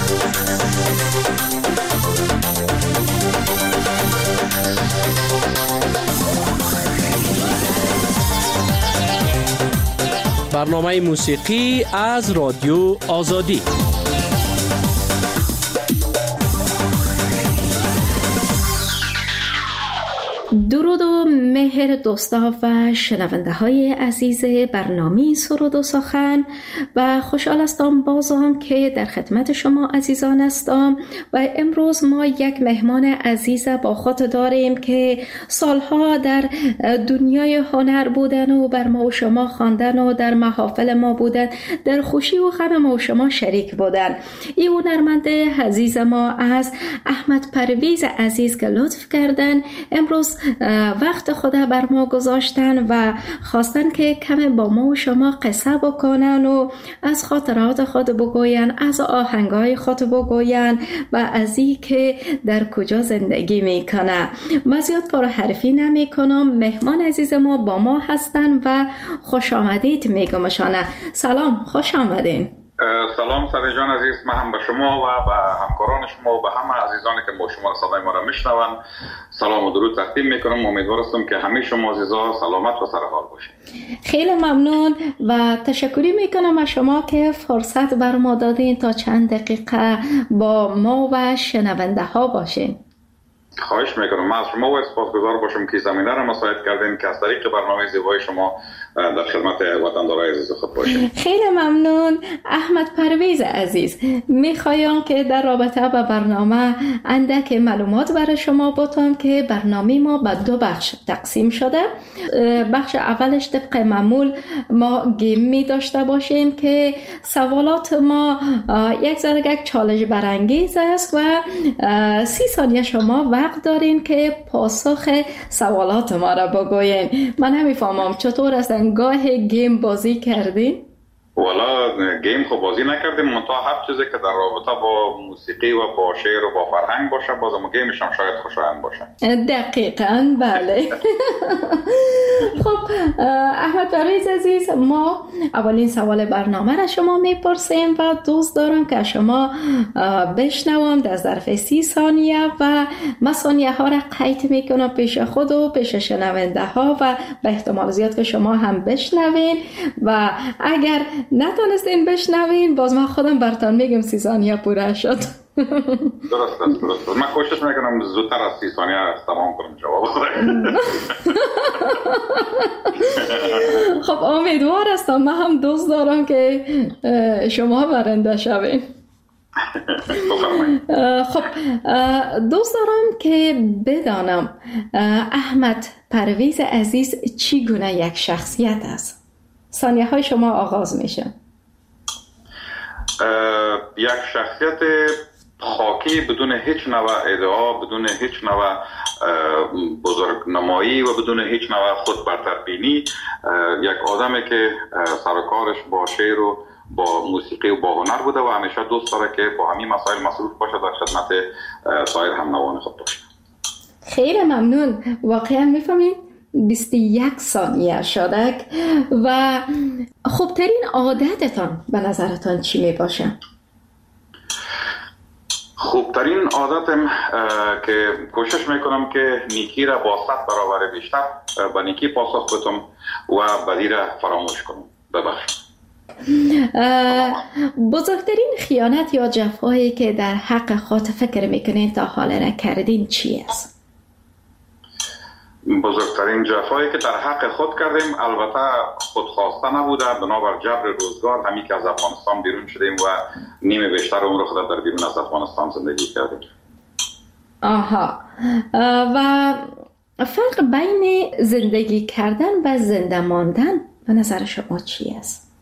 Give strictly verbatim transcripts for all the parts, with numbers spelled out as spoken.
برنامه موسیقی از رادیو آزادی. درود و مهر دوستا و شنونده های عزیز برنامه سرود و سخن و خوشحال هستم بازم که در خدمت شما عزیزان هستم و امروز ما یک مهمان عزیز با خود داریم که سالها در دنیای هنر بودن و بر ما و شما خواندن و در محافل ما بودن، در خوشی و غم ما و شما شریک بودن. این هنرمند عزیز ما از احمد پرویز عزیز که لطف کردن امروز وقت خود بر ما گذاشتن و خواستن که کم با ما و شما قصه بکنن و از خاطرات خود بگوین، از آهنگای خود بگوین و از این که در کجا زندگی میکنه. من زیاد پرحرفی نمی کنم، مهمان عزیز ما با ما هستن و خوش آمدید میگمشانه. سلام، خوش آمدین. سلام سر جان عزیز، من هم به شما و به همکاران شما و به همه عزیزانی که با شما صدای ما را میشنون سلام و درود تقدیم میکنم. امیدوارم که همه شما عزیزا سلامت و سرحال باشید. خیلی ممنون و تشکری میکنم از شما که فرصت بر ما دادین تا چند دقیقه با ما و شنونده ها باشین. خواهش میکنم. من از شما و سپاسگزار باشم که زمینه را مساعد کردین که از طریق برنامه زیبای شما در خدمت وطندارای عزیز خود باشیم. خیلی ممنون. احمد پرویز عزیز، میخوایم که در رابطه با برنامه اندک معلومات برای شما بتم که برنامه ما به دو بخش تقسیم شده. بخش اولش طبق معمول ما گیم می داشته باشیم که سوالات ما یک ذره یک چالش برانگیز است و سی ثانیه شما وقت دارین که پاسخ سوالات ما را بگوین. من نمیفهمم چطور است گاه گیم بازی کردین؟ والا گیم خب بازی نکردیم، منتها هر چیزی که در رابطه با موسیقی و با شعر و با فرهنگ باشه بازم گیمش هم شاید خوشایند باشه. دقیقاً بله. خب احمد پرویز عزیز، ما اولین سوال برنامه را شما میپرسیم و دوست دارم که شما بشنوم در ظرف سی ثانیه و من ثانیه ها را قید میکنم پیش خود و پیش شنونده ها و به احتمال زیاد که شما هم بشنوین و اگر نتونستین بشنوین باز من خودم براتون میگم سی ثانیه پوره شد. درست است، درست است. من کوشش میکنم زودتر از سی ثانیه تمام کنم جواب بدم. خب امیدوار هستم، من هم دوست دارم که شما برنده شوین. خب دوست دارم که بدانم احمد پرویز عزیز چی گونه یک شخصیت است؟ ثانیه های شما آغاز میشه. یک شخصیت خاکی بدون هیچ نوع ادعا، بدون هیچ نوع بزرگنمایی و بدون هیچ نوع خود برتربینی، یک آدمی که سرکارش با شعر و با موسیقی و با هنر بوده و همیشه دوست داره که با همین مسائل مصروف باشه، در خدمت سایر هم نوان خود باشه. خیلی ممنون. واقعا میفهمید بیست و یک ثانیه شدک و خوبترین عادتتان به نظرتان چی می باشه؟ خوبترین عادتم که کوشش میکنم که نیکی را با صد برابر بیشتر به نیکی پاسخ بدم و بدی را فراموش کنم. ببخشید. بزرگترین خیانت یا جفایی که در حق خود فکر میکنین تا حالا نکردین چی است؟ بزرگترین جفایی که در حق خود کردیم البته خودخواسته نبوده، بنابر جبر روزگار همین که از افغانستان بیرون شدیم و نیمه بیشتر عمر خود در بیرون از افغانستان زندگی کردیم. آها. و فرق بین زندگی کردن و زنده ماندن به نظر شما چی است؟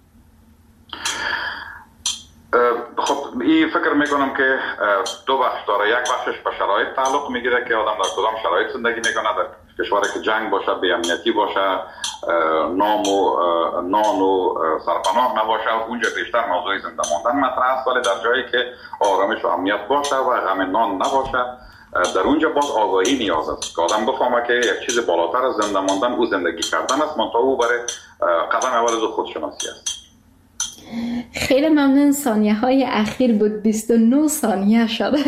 خب این فکر میکنم که دو بخش داره. یک بخشش به شرایط تعلق میگیره که آدم در کدام شرایط زندگی میکنه. در کشوری که جنگ باشه، بی امنیتی باشه، نام و نان و سرپناه نباشه، اونجا بیشتر موضوع زنده ماندن مطرح است. ولی در جایی که آرامش و امنیت باشه و غم نان نباشه، در اونجا باز آگاهی نیاز است که آدم بفهمه که یک چیز بالاتر از زنده ماندن او زندگی کردن است، منتها او برای قدم اول از خودشناسی است. خیلی ممنون. ثانیه های اخیر بود، بیست و نه ثانیه شده.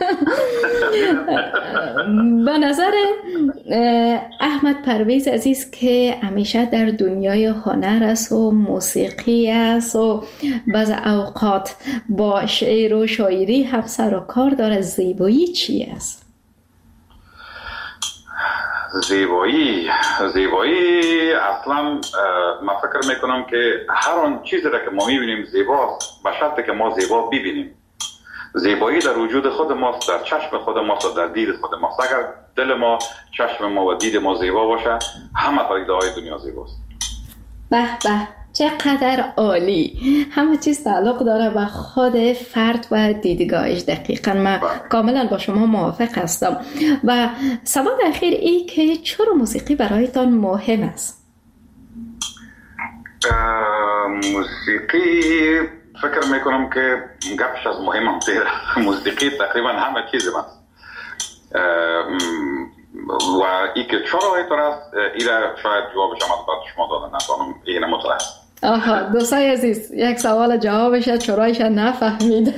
به نظر احمد پرویز عزیز که همیشه در دنیای هنر است و موسیقی است و بعض اوقات با شعر و شاعری هم سر و کار داره، زیبایی چی است؟ زیبایی زیبایی اصلا من فکر میکنم که هر آن چیزی را که ما میبینیم زیباست، به شرطی که ما زیبا ببینیم. زیبایی در وجود خود ماست، در چشم خود ماست، در دید خود ماست. اگر دل ما، چشم ما و دید ما زیبا باشه، همه طریقه های دنیا زیباست. به به، چقدر عالی. همه چیز تعلق داره به خود فرد و دیدگاهش. دقیقا من کاملا با شما موافق هستم. و سوال اخیر ای که چرا موسیقی برایتان مهم است؟ موسیقی فکر میکنم که گپش از مهم هم تیره. موسیقی تقریبا همه چیز است و ای که چرا اینطور است، ایره شاید جوابش هم از شما دادن نتوانم این مطلع است. آها، دوستای عزیز، یک سوال جوابش چرایش نفهمید.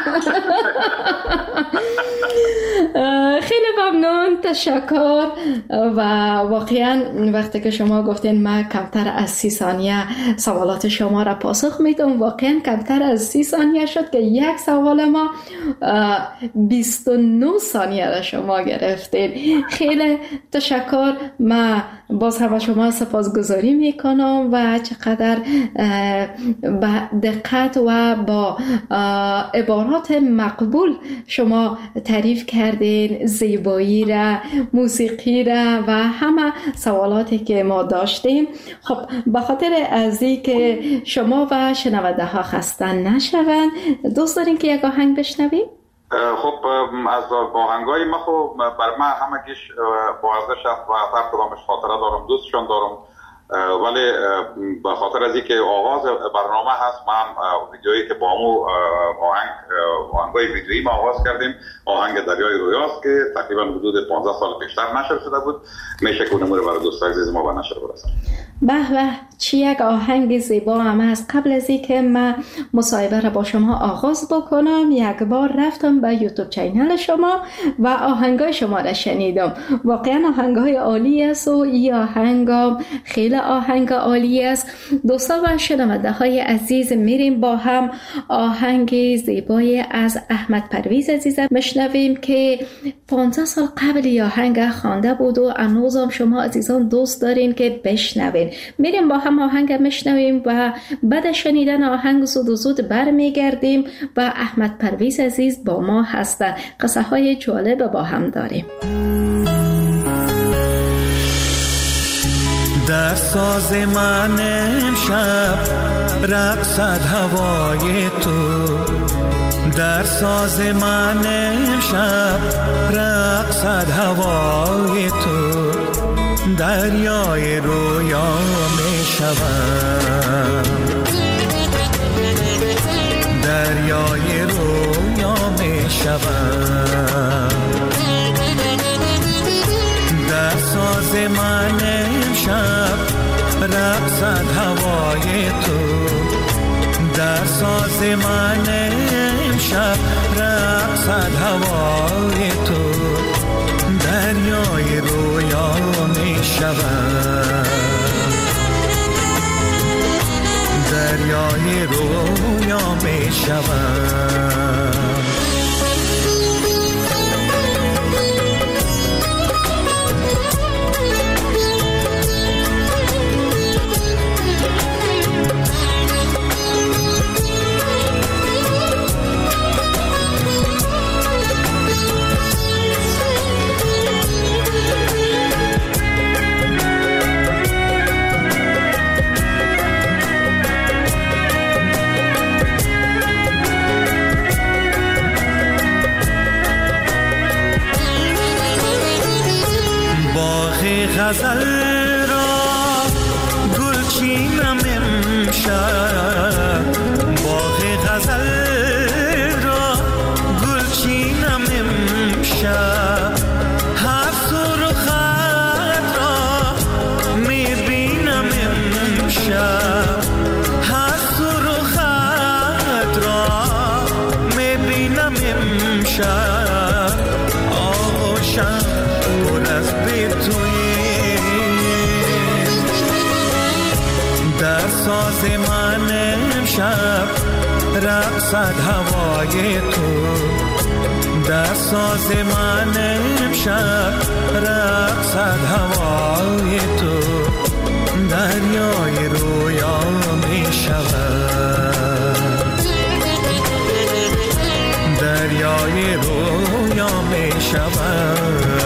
خیلی ممنون، تشکر. و واقعا وقتی که شما گفتین من کمتر از سی ثانیه سوالات شما را پاسخ میدم، واقعا کمتر از سی ثانیه شد که یک سوال ما بیست و نه ثانیه را شما گرفتین. خیلی تشکر. من باز هم شما سپاسگزاری میکنم و چقدر با دقت و با عبارات مقبول شما تعریف کردین زیبایی را، موسیقی را و همه سوالاتی که ما داشتیم. خب به خاطر از این که شما و شنونده ها خسته نشوند، دوست دارین که یک آهنگ بشنویم؟ خب از آهنگای ما خب بر من همگیش با ارزش است و هر کدامش خاطره دارم، دوستشان دارم، ولی به خاطر از اینکه آغاز برنامه هست، من ویدیویی که با مو آهنگ آهنگای ویدیویی ما آغاز کردیم، آهنگ دریای رویاست که تقریبا حدود پانزده سال پیشتر نشر شده بود. میشه که اونمو رو برای دوستای عزیز ما به نشر برسن. به به، چی یک آهنگ زیبا هم هست. قبل از اینکه من مصاحبه را با شما آغاز بکنم، یک بار رفتم به یوتیوب چینل شما و آهنگای شما را شنیدم. واقعا آهنگای عالی است و این آهنگ خیلی آهنگ عالی است. دوستان و شنونده های عزیز، میریم با هم آهنگ زیبای از احمد پرویز عزیز مشنویم که پانزده سال قبل این آهنگ خوانده بود و هنوزم شما عزیزان دوست دارین که بشنوین. میریم با هم آهنگ مشنویم و بعد شنیدن آهنگ زود و زود برمیگردیم و احمد پرویز عزیز با ما هستن. قصه های جالب با هم داریم. در ساز من امشب رقصد هوای تو، در ساز من امشب رقصد هوای تو، دریای رویا می شوم، دریای رویا می شوم، در ساز من امشب رقصد هوای تو، در ساز من امشب رقصد هوای تو، دریای رویا می شوم، دریای رویا می شوم. غزل را گلچینم امشب، باغ غزل را گلچینم امشب، هر سرخت را میبینم امشب، هر سرخت امشب آغوشم پر از به توی در ساز من امشب رقصد هوای تو در ساز من امشب رقصد هوای تو دریای رویا می شود دریای رویا می شود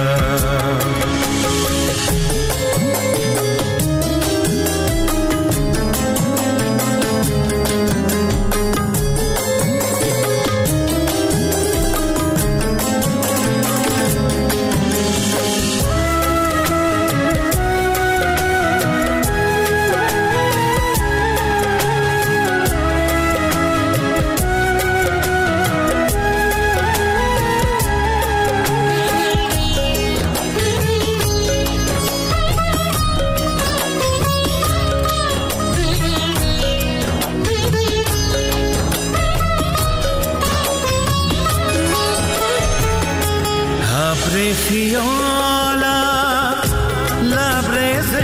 خیالم لبریز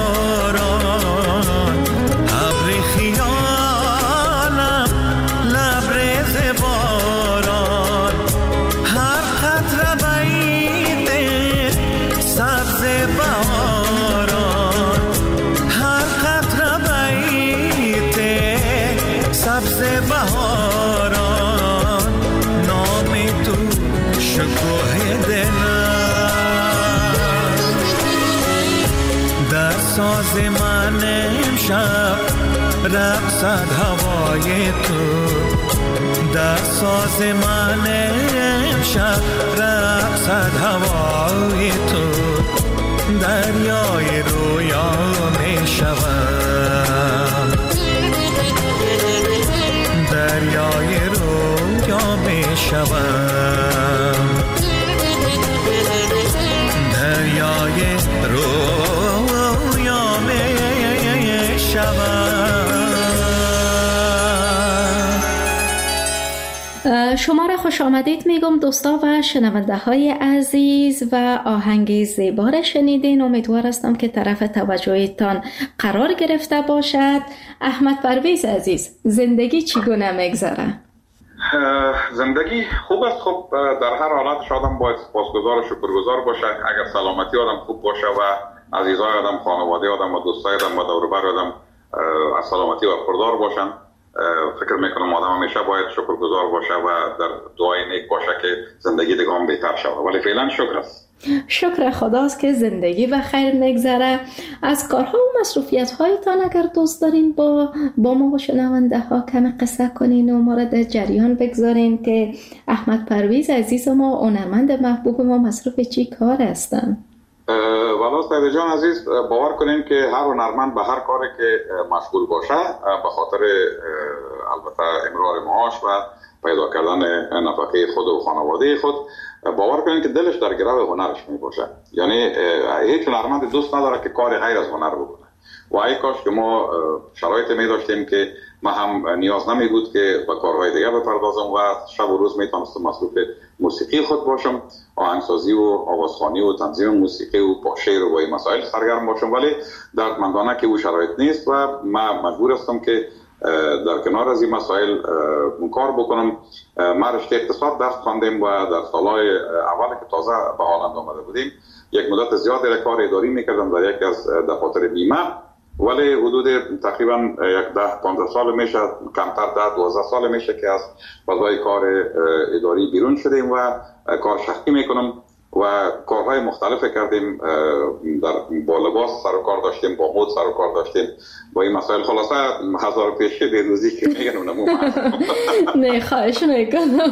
باران ابر خیالم لبریز باران هر قطره بعید سبز بهاران هر قطره بعید سبز بهاران نام تو شکوه ساز من امشب رقصد هوای تو در ساز من امشب رقصد هوای تو دریای رویا می شود دریای رویا می شود دریای رویا می شود. شما را خوش آمدید میگم دوستا و شنونده های عزیز و آهنگ زیبا را شنیدین. امیدوار هستم که طرف توجهتان قرار گرفته باشد. احمد پرویز عزیز، زندگی چگونه میگذره؟ زندگی خوب است. خب در هر حالت آدم باید سپاسگزار و شکرگزار باشه. اگر سلامتی آدم خوب باشه و عزیزای آدم، خانواده آدم و دوستای آدم و دور و بر آدم از سلامتی و پردار باشن، فکر میکنم آدم همیشه باید شکرگزار باشه و در دعای نیک باشه که زندگی دیگه هم بهتر شود. ولی فعلا شکر است. شکر خداست که زندگی به خیر میگذره. از کارها و مصروفیت هایتان اگر دوست دارین با با ما و شنونده ها کمی قصه کنین و ما را در جریان بگذارین که احمد پرویز عزیز ما، هنرمند محبوب ما، مصروف چی کار هستن؟ والا سعید جان عزیز، باور کنین که هر هنرمند به هر کاری که مشغول باشه به خاطر البته امرار معاش و پیدا کردن نفقه خود و خانواده خود، باور کنین که دلش در گرو هنرش می باشه. یعنی هیچ هنرمند دوست نداره که کار غیر از هنر بکنه. و ای کاش که ما شرایط می داشتیم که ما هم نیاز نمی بود که به کارهای دیگه بپردازم و شب و روز می تونستم مصروف موسیقی خود باشم، آهنگسازی و آوازخوانی و تنظیم موسیقی و با شعر و این مسائل سرگرم باشم. ولی دردمندانه که او شرایط نیست و من مجبور هستم که در کنار از این مسائل کار بکنم. ما رشته اقتصاد درس خواندیم و در سالهای اول که تازه به هالند آمده بودیم یک مدت زیادی کار اداری میکردم در یکی از دفاتر بیمه، ولی حدود تقریبا یک ده پانزده سال میشه، کمتر ده دوازده سال میشه که از فضای کار اداری بیرون شدیم و کار شخصی میکنم و کارهای مختلف کردیم. در با لباس سر و کار داشتیم، با مد سر و کار داشتیم، با این مسائل. خلاصه هزار پیشه بیروزی که میگن اونمو نه خواهش میکنم.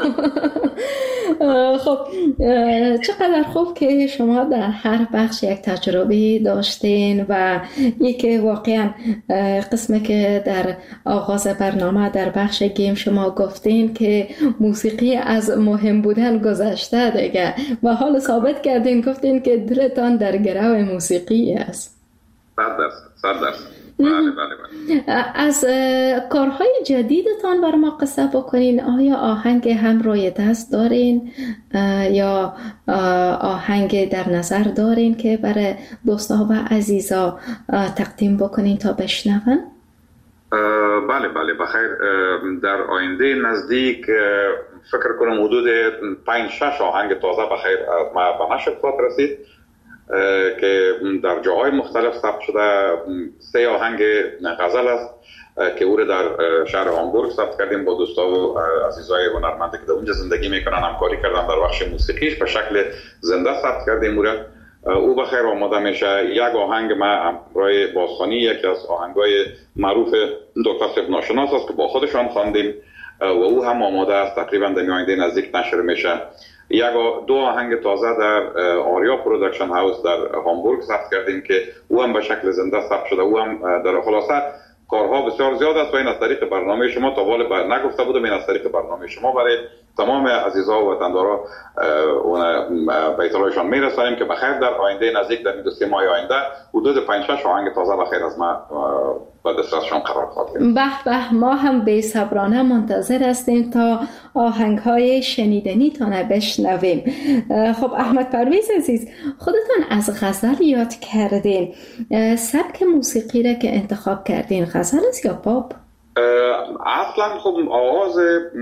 خب چقدر خوب که شما در هر بخش یک تجربه داشتین و یکی واقعا قسمی که در آغاز برنامه در بخش گیم شما گفتین که موسیقی از مهم بودن گذشته دیگه و حال ثابت کردین، گفتین که دلتان در گرو موسیقی است. صد درصد صد درصد. بله بله بله. از کارهای جدیدتان برای ما قصه بکنین. آیا آهنگ هم روی دست دارین یا آهنگ در نظر دارین که برای دوستا و عزیزا تقدیم بکنین تا بشنون؟ بله بله بخیر. در آینده نزدیک فکر کنم حدود پنج شش آهنگ تازه بخیر از ما به نشر خواهد رسید که در جاهای مختلف ثبت شده. سه آهنگ غزل است که او را در شهر هامبورگ ثبت کردیم با دوستا و عزیزای هنرمندی که در اونجا زندگی میکنن، همکاری کردن در بخش موسیقیش به شکل زنده ثبت کردیم. او را او بخیر آماده میشه. یک آهنگ ما همراه بازخوانی، یکی از آهنگای معروف دکتر صاحب ناشناس است که با خودشان خواندیم و او هم آماده است، تقریبا در آینده نزدیک نشر میشه. یک دو آهنگ تازه در آریا پروداکشن هاوس در هامبورگ ثبت کردیم که او هم به شکل زنده ثبت شده. او هم در خلاصه کارها بسیار زیاد است و این از طریق برنامه شما تا والا بر نگفته بودم، این از طریق برنامه شما برای تمام عزیزا و وطندارا اون بیت اللهشان میرسانیم که بخیر در آینده نزدیک در دو سه ماه آینده حدود پنج شش آهنگ تازه بخیر از ما به دسترسشان قرار خواهد گرفت. به به، ما هم بی‌صبرانه منتظر هستیم تا آهنگ‌های شنیدنی تان بشنویم. خب احمد پرویز عزیز، خودتان از غزل یاد کردین. سبک موسیقی را که انتخاب کردین غزل است یا پاپ؟ اصلا خب آغاز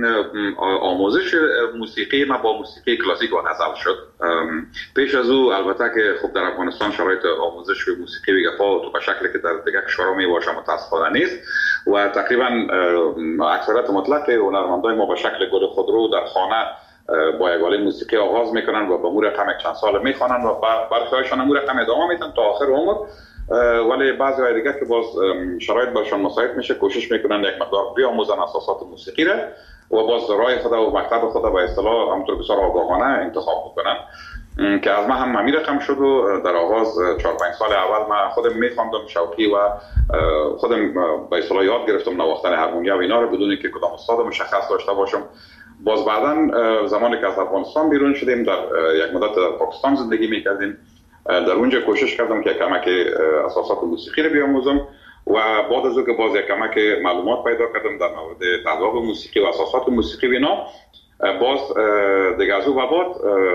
آموزش موسیقی ما با موسیقی کلاسیک و غزل شد. پیش از او البته که خب در افغانستان شرایط آموزش موسیقی بگفا تو به شکلی که در دیگر کشورها می باشه متاسفانه نیست و تقریبا اکثریت مطلق هنرمندای ما به شکل گل خودرو در خانه با یگاله موسیقی آغاز میکنن و به مور رقم چند سال میخوانن و برخیایشان مور رقم ادامه میتن تا آخر عمر. ولی بعضی های دیگه که باز شرایط برشان مساعد میشه کوشش میکنن یک مقدار بیاموزن اساسات موسیقی را و باز راه خود و مکتب خود به اصطلاح همونطور بسیار آگاهانه انتخاب بکنن که از من هم همین رقم شد و در آغاز چهار پنج سال اول من خودم میخواندم شوقی و خودم به اصطلاح یاد گرفتم نواختن هارمونیا و اینا رو بدون اینکه کدام استاد مشخص داشته باشم. باز بعداً زمانی که از افغانستان بیرون شدیم در یک مدت در پاکستان زندگی میکردیم، در اونجا کوشش کردم که کمک اساسات موسیقی رو بیاموزم و بعد از اون که باز یک کمک معلومات پیدا کردم در مورد تذاب موسیقی و اساسات موسیقی و اینا، باز دیگه از اون بعد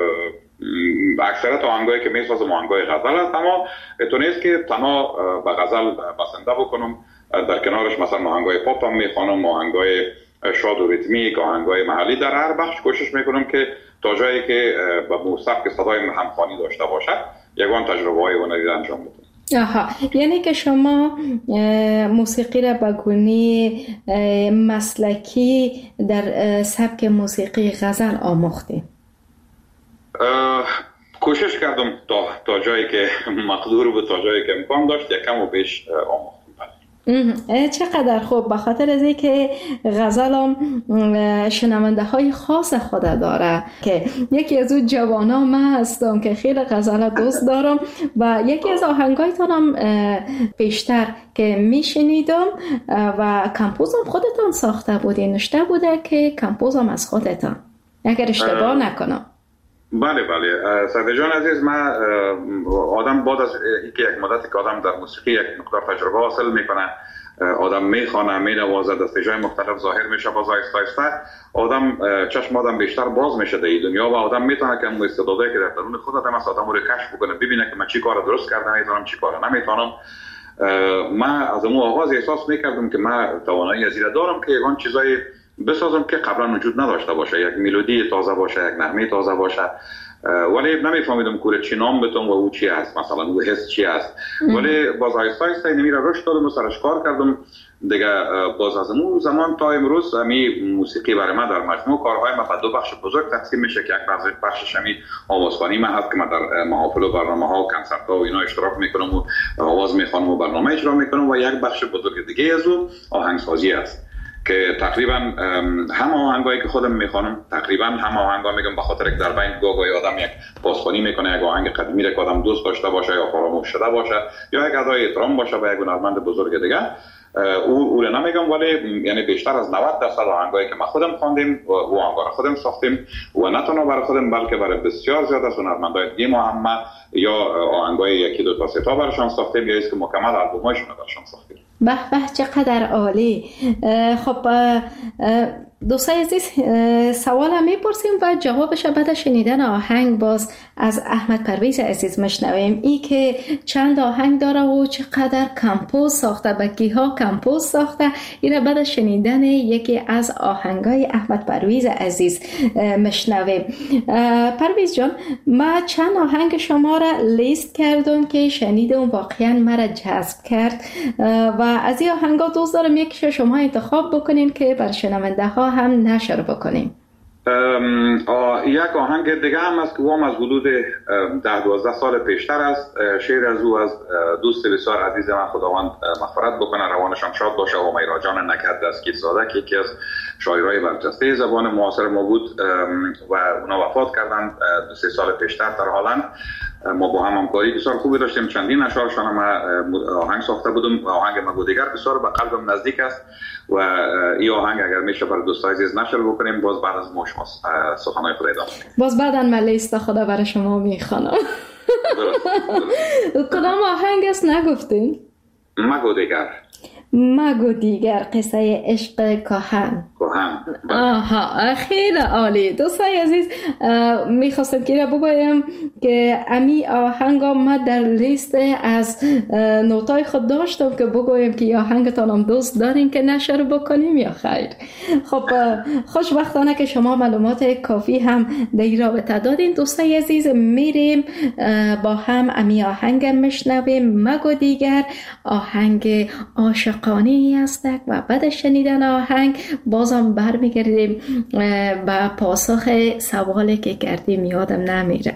اکثرت آهنگایی که میسازم آهنگای غزل است، اما تو نیست که تنها به غزل بسنده بکنم، در کنارش مثلا آهنگای پاپ هم میخوانم، آهنگای شاد و ریتمیک، آهنگای محلی. در هر بخش کوشش میکنم که تا جایی که به سبک صدای همخوانی داشته باشد یگان تجربه های هنری انجام بدم. آها، یعنی که شما موسیقی را به گونه مسلکی در سبک موسیقی غزل آموختید؟ کوشش کردم تا تا جایی که مقدور بود، تا جایی که امکان داشت یکم و بیش آموختم. چقدر خوب، به خاطر از اینکه غزل هم شنونده های خاص خود داره که یکی از اون جوانا من هستم که خیلی غزل دوست دارم و یکی از آهنگایتان هم بیشتر که میشنیدم و کمپوزم خودتان ساخته بودی، نشته بوده که کمپوزم از خودتان اگر اشتباه نکنم. بله بله سعید جان عزیز، من آدم بعد از اینکه یک مدتی که آدم در موسیقی یک مقدار تجربه حاصل میکنه، آدم میخوانه، مینوازه، دستجای مختلف ظاهر میشه، باز آهسته آهسته آدم چشم آدم بیشتر باز میشه در این دنیا و آدم میتونه که اون استعدادایی که در درون خود آدم است آدم رو کشف بکنه، ببینه که من چی کار درست کردم میتونم، چی کار نمیتونم. من از اون آغاز احساس میکردم که من توانایی از این دارم که یگان چیزای بسازم که قبلا وجود نداشته باشه، یک ملودی تازه باشه، یک نغمه تازه باشه، ولی نمیفهمیدم کوره چی نام بتم و او چی است، مثلا او حس چی است. ولی باز آیسته آیسته اینمی را رشد دادم و سرش کار کردم دیگه. باز از اون زمان تا امروز همی موسیقی برای من در مجموع کارهای من به دو بخش بزرگ تقسیم میشه که یک بخشش همی آوازخوانی من هست که من در محافل و برنامه‌ها و کنسرت‌ها و اینا اشتراک میکنم و آواز میخوانم و برنامه اجرا میکنم، و یک بخش بزرگ دیگه از اون آهنگسازی است که تقریبا هم آهنگایی که خودم میخوانم، تقریبا هم آهنگا میگم به خاطر که در بین گاهی آدم یک بازخوانی میکنه، یک آهنگ قدیمی را که آدم دوست داشته باشه یا فراموش شده باشه یا یک ادای احترام باشه به یک هنرمند بزرگ دیگه، او او رو نمیگم، ولی یعنی بیشتر از نود درصد آهنگایی که ما خودم خواندیم و آهنگا را خودم ساختیم و نه تنها برای خودم بلکه برای بسیار زیاد از هنرمندای دیگه ما هم یا آهنگای یکی دو تا سه تا براشون ساختیم یا است که مکمل البومایشون براشون ساختیم. به به چقدر عالی. خب دوستای عزیز، سوالم میپرسیم و جوابش بعد شنیدن آهنگ باز از احمد پرویز عزیز مشنویم. ای که چند آهنگ داره و چقدر کمپوز ساخته، بکی ها کمپوز ساخته، این بعد شنیدن یکی از آهنگای احمد پرویز عزیز مشنویم. پرویز جان، ما چند آهنگ شما را لیست کردم که شنیدم، واقعا مرا جذب کرد و از این آهنگا دوست دارم یکیش شما انتخاب بکنین که بر شنونده ها هم نشر بکنیم. یک آهنگ دیگه هم است که هم از حدود ده دوازده سال پیشتر است. شعر از او از دوست بسیار عزیز من، خداوند مغفرت بکنه، روانشان شاد باشه، و میرا جان نکرد دستگیر زاده که یکی از شاعرای برجسته زبان معاصر ما بود و اونا وفات کردن دو سه سال پیشتر در هلند. ما با هم همکاری بسیار خوبی داشتیم، چندین اشعارشان هم آهنگ ساخته بودم و آهنگ مگو دیگر بسیار به قلبم نزدیک است و این آهنگ اگر میشه برای دوستای عزیز نشر بکنیم، باز بعد از ما شما سخنهای خود ادامه میدیم. باز بعداً من لیست خدا برای شما میخوانم. کدام آهنگ است نگفتین؟ مگو دیگر. مگو دیگر، قصه عشق کهن. کهن. آها، خیلی عالی. دوستای عزیز، میخواستم که بگویم که امی آهنگا ما در لیست از نوتای خود داشتم که بگویم که آهنگتان هم دوست دارین که نشر بکنیم یا خیر. خب خوشبختانه که شما معلومات کافی هم در این رابطه دادین. دوستای عزیز، میریم با هم امی آهنگ میشنویم. مگو دیگر، آهنگ عاشقانه است و بعد شنیدن آهنگ بازم برمیگردیم به پاسخ سوالی که کردیم، یادم نمیره.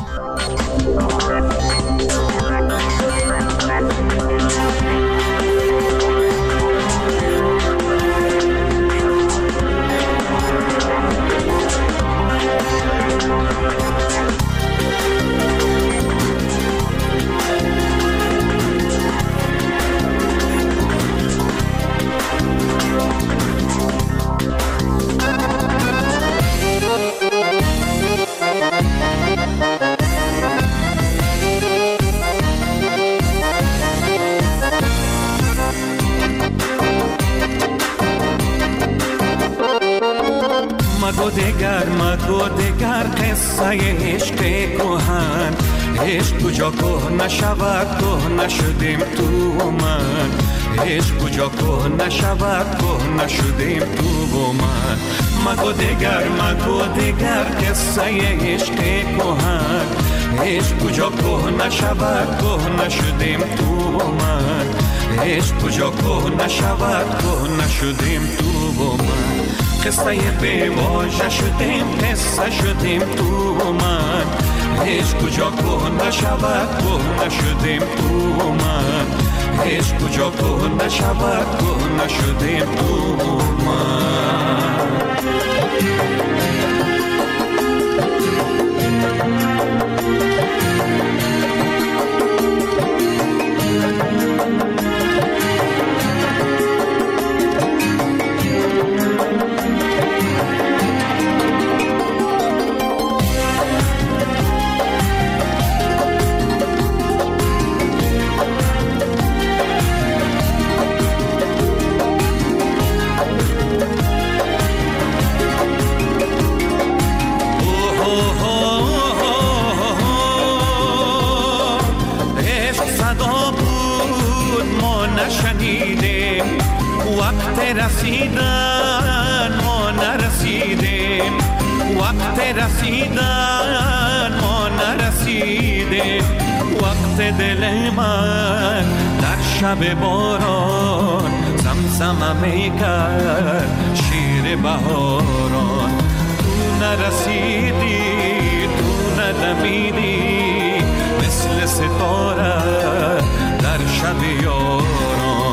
مگو دیگر مگو دیگر قصه عشق کهن، عشق کجا که نشود که نشدیم تو و من، عشق کجا که نشود که نشدیم تو و من. مگو دیگر مگو دیگر قصه عشق کهن، عشق کجا که نشود که نشدیم تو و من، عشق کجا که نشود که نشدیم تو و من. قصه بیواژه شدیم، قصه شدیم تو و من، عشق کجا که نشود که نشدیم تو و من، عشق کجا که نشود که نشدیم تو و من. رسیدن ما نرسیدیم، وقت رسیدن ما نرسیدیم، وقت دل من در شب باران زمزمه میکرد شیر بهاران. تو نرسیدی تو ندمیدی مثل ستاره در شب یاران.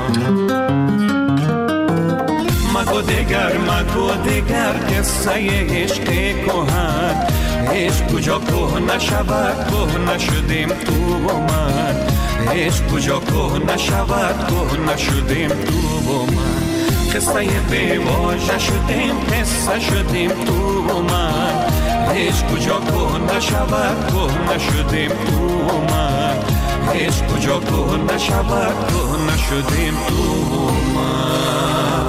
مگو دیگر مگو دیگر قصه عشق کهن، عشق کجا که نشود که نشدیم تو و من، عشق کجا که نشود که نشدیم تو و من. قصه بیواژه شدیم، قصه شدیم تو و من، عشق کجا که نشود که نشدیم تو و من، عشق کجا که نشود که نشدیم تو من.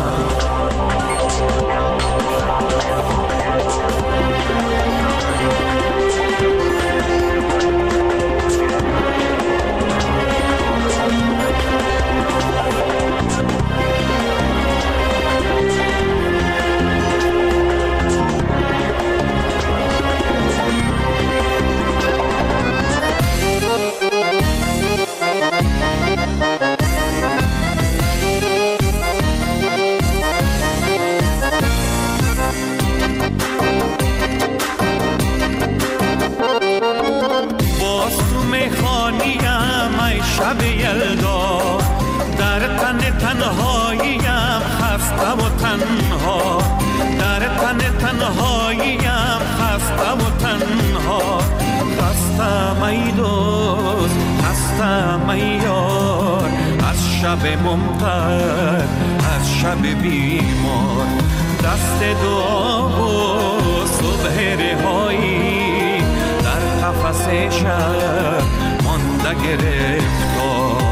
شب یلدا در تن تنهاییم خستم و تنها، در تن تنهاییم خستم و تنها. خستم ای دوست، خستم ای یار، از شب ممطر، از شب بیمار. دست دعا و صبح رهایی در قفس شب مانده گرفتار.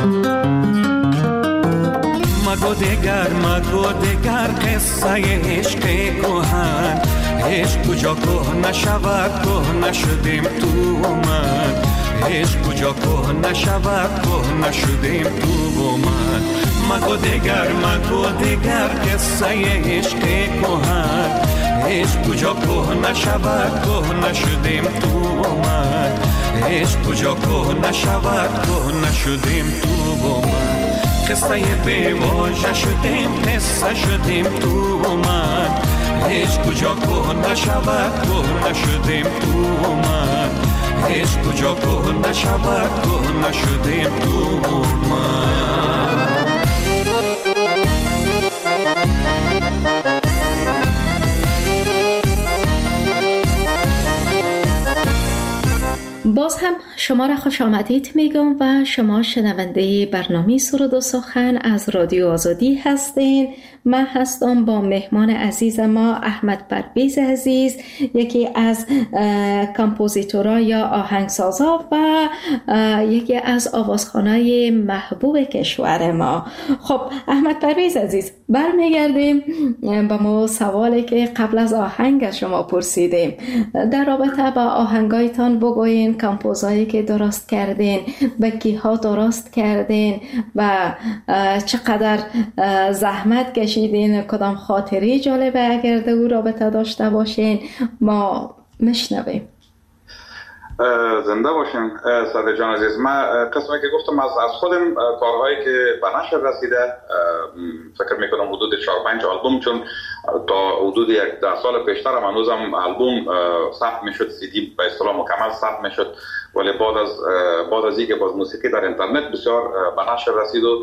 مگو دگر مگو دگر قصه عشق کهن، عشق کجا که نشود که نشدیم تو من، عشق کجا که نشود که نشدیم تو من. مگو دگر مگو دگر قصه عشق کهن، عشق کجا که نشود که نشدیم تو من، عشق کجا که نشود که نشدیم تو من. قصه به واژه شدیم قصه شدیم تو من، عشق کجا که نشود که نشدیم تو من، عشق کجا که نشود که نشدیم تو من. باز هم شما را خوش آمدید میگم و شما شنونده برنامه سرود و سخن از رادیو آزادی هستین. من هستم با مهمان عزیز ما احمد پرویز عزیز، یکی از کامپوزیتورها یا آهنگسازا و یکی از آوازخوانای محبوب کشور ما. خب احمد پرویز عزیز، برمیگردیم به ما سوالی که قبل از آهنگ از شما پرسیدیم در رابطه با آهنگایتان بگوین، کامپوزایی که درست کردین، به کیها درست کردین و چقدر زحمت کشیدین، کدام خاطری جالبه اگر در او رابطه داشته باشین ما میشنویم. زنده باشین ساده جان عزیز. من قسمی که گفتم از از خودم کارهایی که به نشر رسیده فکر میکنم حدود چهار پنج آلبوم، چون تا حدود یک ده سال پیشتر هم هنوزم آلبوم ثبت میشد، سی دی به اصطلاح مکمل ثبت میشد، ولی بعد از بعد از اینکه باز موسیقی در اینترنت بسیار به نشر رسید و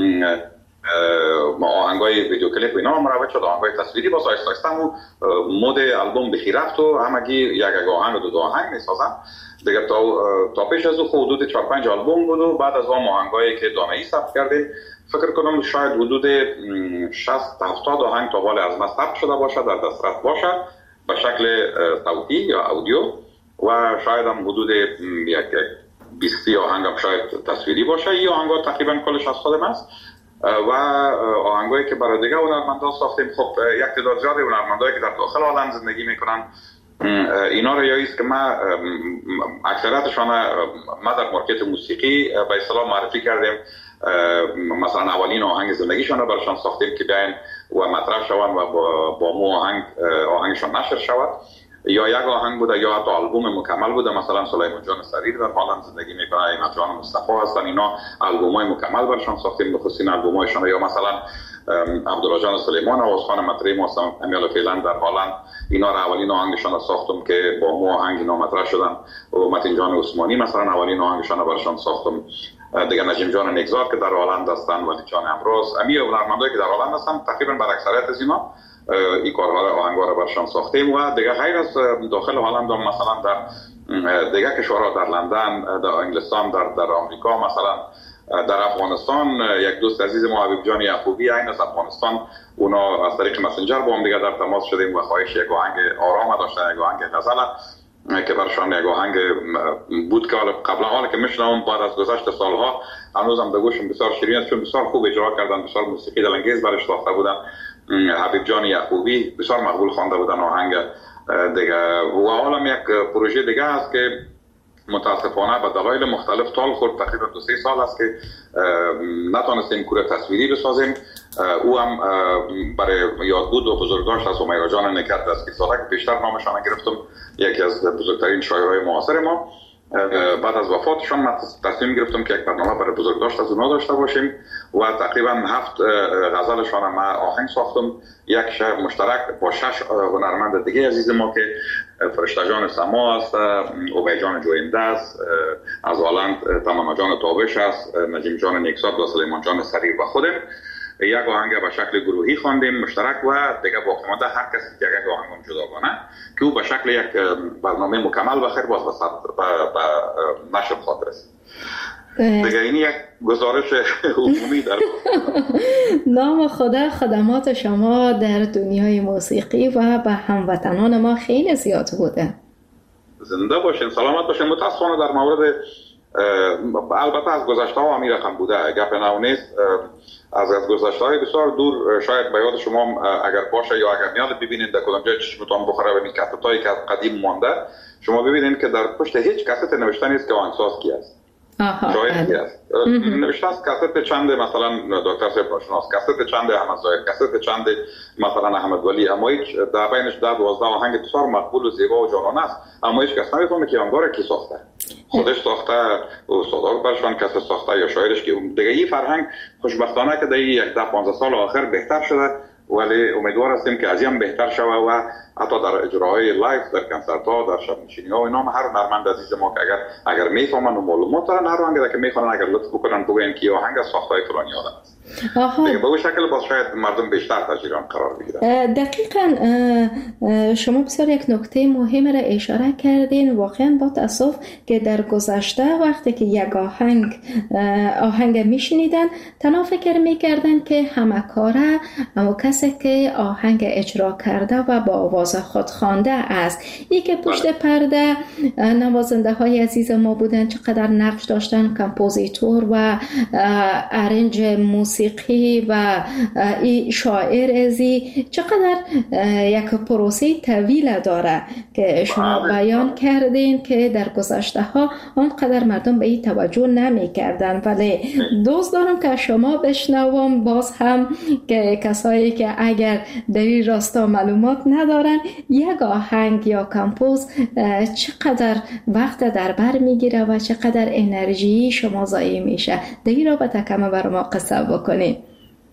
آهنگای ویدیو کلیپ و اینا مروج شد، آهنگای تصویری باز آیسته آیسته و مود آلبوم بخی رفت و همگی یک یک آهنگ و دو دو آهنگ میسازن دیگه. تا تا پیش از او حدود چهار پنج آلبوم بود و بعد از اون آهنگایی که دانه‌ای ثبت کردیم فکر کنم شاید حدود شصت هفتاد آهنگ تا بالا از ما ثبت شده باشه، در دسترس باشه به شکل صوتی یا اودیو، و شاید هم حدود یک بیست آهنگ هم شاید تصویری باشه. این آهنگا تقریبا کلش از خودم است و آهنگایی که برای دیگه هنرمندان ساختیم. خب یک تعداد زیادی هنرمندایی که در داخل هلند زندگی میکنن اینا رو یاییست که ما اکثریتشان ما در مارکت موسیقی به اصطلاح معرفی کردیم، مثلا اولین آهنگ زندگیشان رو براشان ساختیم که بیاین و مطرح شوند و با, با مو آهنگ آهنگشان نشر شود، یا یک آهنگ بوده یا حتی آلبوم مکمل بوده. مثلا سلیمان جان سریر در هلند زندگی میکنه، اینا جان مصطفی هستن، اینا آلبومای مکمل براشون ساختیم، بخصوص آلبومایشون. یا مثلا عبدالله جان سلیمان آوازخوان مطرح ما هستن امیال فعلا در هلند، اینا را اولین آهنگشان ساختم که با مو آهنگ اینا مطرح شدن. و متین جان عثمانی مثلا اولین آهنگشان براشون ساختم. دیگه نجیم جان نگذار که در هلند هستن، ولی جان امروز، امی هنرمندایی که در هلند هستن تقریبا بر اکثریت از اینا این کارها رو آهنگا رو برشان ساختیم. و دیگه غیر از داخل هلند هم مثلا در دیگه کشورها، در لندن، در انگلستان، در در آمریکا، مثلا در افغانستان یک دوست عزیز ما حبیب جان یعقوبی این از افغانستان، اونا از طریق مسنجر با هم دیگه در تماس شدیم و خواهش یک آهنگ آرام داشتن، یک آهنگ غزل که برشان یک آهنگ بود که قبلا حالا که میشنم بعد از گذشت سالها هنوزم به گوشم بسیار شیرین است، چون بسیار خوب اجرا کردن، بسیار موسیقی دلانگیز برش ساخته بودن. حبیب جان یعقوبی بسیار مقبول خوانده بودن آهنگ دیگه. و حالا یک پروژه دیگه است که متاسفانه به دلایل مختلف طال خورد، تقریبا دو سه سال است که نتونستیم کور تصویری بسازیم. او هم برای یادبود و بزرگداشت از همیرا جان نکرد از که ساله که بیشتر نامشان گرفتم، یکی از بزرگترین شاعرای معاصر ما. بعد از وفاتشان من تصمیم گرفتم که یک برنامه برای بزرگداشت از اونا داشته باشیم و تقریبا هفت غزلشان ما آهنگ ساختم، یک شعر مشترک با شش هنرمند دیگه عزیز ما که فرشته جان سما است، عبید جان جوینده است، از هلند تمام جان تابش است، نجیم جان نیکساد و سلیمان جان سریع و خودم. یک آهنگ به شکل گروهی خواندیم مشترک و دیگه باقی مانده هر کسی یک یک آهنگ جداگانه که او به شکل یک برنامه مکمل بخیر باز به نشر خواهد رسید. دیگه این یک گزارش عمومی در نام خدا خدمات شما در دنیای موسیقی و به هموطنان ما خیلی زیاد بوده. زنده باشین، سلامت باشین. متاسفانه در مورد البته از گذشته ها همین رقم بوده، گپ نو نیست. از از گذشته های بسیار دور شاید به یاد شما اگر باشه یا اگر میاد ببینید در کدام جای چشمتون بخوره و این کاست هایی که قدیم مانده، شما ببینید که در پشت هیچ کاست نوشته نیست که آهنگساز کی است. شاید کی است. نوشته است کاست چند مثلا دکتر صاحب ناشناس، کاست چند احمد ظاهر، کاست چند مثلا احمد ولی، اما هیچ در بینش ده دوازده آهنگ بسیار مقبول و زیبا و جانانه است، اما هیچ کس نمیفهمه که آهنگار کی ساخته. خودش ساخته، استاد برشان کس ساخته یا شاعرش که دیگه. این فرهنگ خوشبختانه که در یک ده پانزده سال آخر بهتر شده، ولی امیدوار هستیم که از این بهتر شود و حتی در اجراهای لایف، در کنسرت ها، در شب نشینی ها و اینا هر هنرمند عزیز ما که اگر اگر میفهمن و معلومات دارن، هر آهنگ که میخوان اگر لطف بکنن بگن که آهنگ از ساختهای فلانی آدم است. دیگه به اون شکل باز شاید مردم بیشتر تجربه قرار بگیرن. دقیقاً شما بسیار یک نکته مهم را اشاره کردین. واقعا با تاسف که در گذشته وقتی که یک آهنگ آهنگ میشنیدن تنها فکر میکردن که همکاره اما کسی که آهنگ اجرا کرده و با آواز خود خوانده است. این که پشت پرده نوازنده های عزیز ما بودن، چقدر نقش داشتن، کمپوزیتور و ارنج موسیقی و این شاعر ازی، چقدر یک پروسه طویل داره که شما بیان کردین که در گذشته ها آنقدر مردم به این توجه نمی کردن. ولی دوست دارم که شما بشنوم باز هم که کسایی که اگر در این راستا معلومات ندارن، یک آهنگ یا کمپوز چقدر وقت در بر میگیره و چقدر انرژی شما ضایع میشه. در این رابطه کم بر ما قصه بکنید.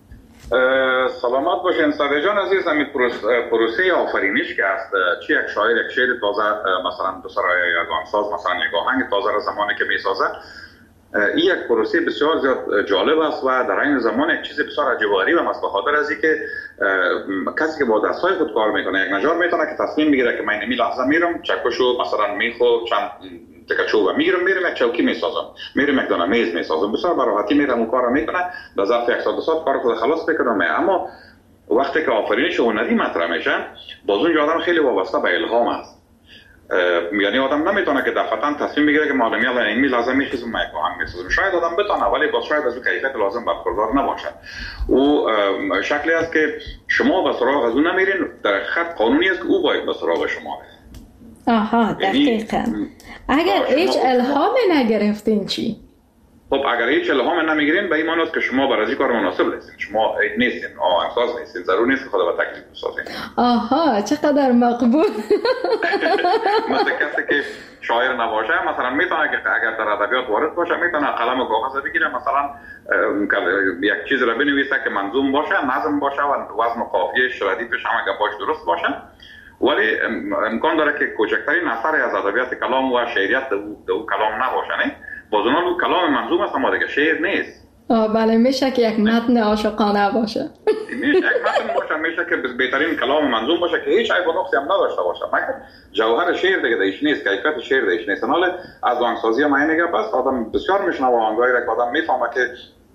سلامت باشین ساده جان عزیز. همین پروسه آفرینش که است، چی یک شاعر یک شعر تازه مثلا بسرای یک آهنگساز مثلا یک آهنگ تازه را زمانی که میسازه، این یک پروسه بسیار زیاد جالب است و در این زمان یک چیز بسیار عجیب و غریب است، به خاطر از اینکه کسی که با دستای خود کار میکنه، یک نجار میتونه که تصمیم بگیره که من این لحظه میرم چکشو مثلا میخو چند تکچو و میرم میرم یک چوکی میسازم، میرم یک دانه میز میسازم، بسیار به راحتی میرم اون کارو میکنه، در ظرف یک ساعت دو ساعت کار خود خلاص میکنه. اما وقتی که آفرینش هنری مطرح میشه، باز اون آدم خیلی وابسته به الهام است. یعنی آدم نمیتونه که دفعتاً تصمیم بگیره که معلومی الان این لازم میخیزم من یک آهنگ میسازم. شاید آدم بتونه ولی با شاید از اون کیفیت لازم برخوردار نباشه. او شکلی است که شما به سراغ از اون نمیرین، در خط قانونی است که او باید به سراغ شما بره. آها دقیقاً. اگر هیچ الهامی نگرفتین چی؟ خب اگر هیچ الهام نمیگیرین به این معنی است که شما برای کار مناسب نیستین، شما نیستین، آهنگساز نیستین، ضرور نیست که خدا به تکلیف بسازین. آها چقدر مقبول. مثلا کسی که شاعر نباشه مثلا میتونه که اگر در ادبیات وارد باشه میتونه قلم و کاغذ بگیره، مثلا یک چیز را بنویسه که منظوم باشه، نظم باشه و وزن و قافیه ردیفش هم گپاش درست باشه، ولی امکان داره که کوچکترین اثر از ادبیات کلام و شعریت در او کلام نباشه. نه باز اون کلام منظوم است اما دیگه شعر نیست. آه بله، میشه که یک متن عاشقانه باشه. میشه یک متن باشه، میشه که بهترین کلام منظوم باشه که هیچ عیب و نقصی هم نداشته باشه، مگر جوهر شعر دیگه دیش نیست، کیفیت شعر دیش نیست. حالا از آهنگسازی ما اینه که بس آدم بسیار میشنوه آهنگایی را که آدم میفهمه که